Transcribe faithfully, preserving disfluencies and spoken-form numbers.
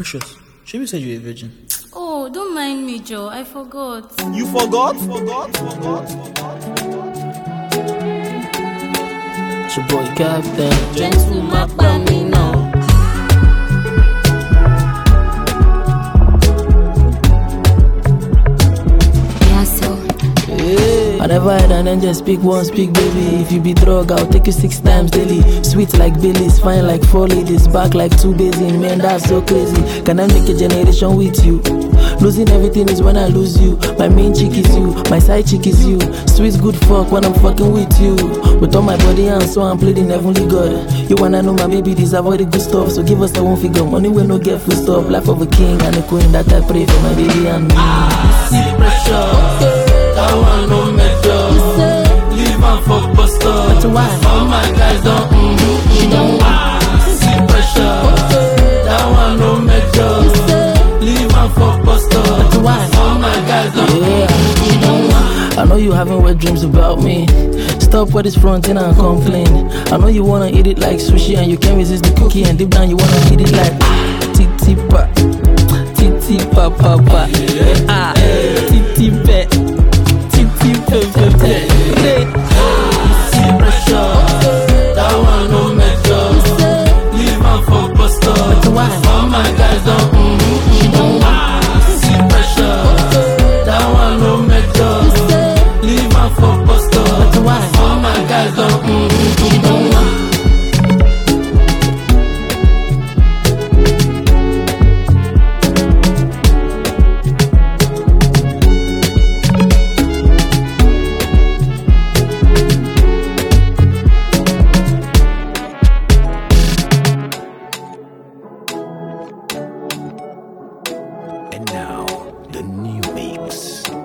Precious, Shemi said you're a virgin. Oh, don't mind me, Joe. I forgot. You forgot? Forgot? Forgot? Forgot? It's your boy Captain. Gentleman, by me now. I never had an angel speak one, speak baby. If you be drug, I'll take you six times daily. Sweet like Baileys, fine like four ladies. Back like two basin, man, that's so crazy. Can I make a generation with you? Losing everything is when I lose you. My main chick is you, my side chick is you. Sweet good fuck when I'm fucking with you. With all my body and soul, I'm pleading heavenly God. You wanna know my baby deserve all the good stuff, so give us the one figure. Money will no get full stop. Life of a king and a queen, that I pray for my baby and me. Ah, see pressure. That one no major. Leave am for buster. All my guys don't mm-hmm. She don't ah, see pressure. That one no major. Leave am for buster. All my guys don't yeah. She don't I know you having wet dreams about me. Stop what is fronting and complain. I know you wanna eat it like sushi and you can't resist the cookie, and deep down you wanna eat it like titi pa, titi pa pa pa, ah, titi pe, titi pe pe pe. see pressure. That one no major. Leave am for buster. All my guys don't mm-hmm. She don't ah, see pressure. That one no major. Leave am for buster. All my guys don't mm-hmm. She don't And now, the new mix.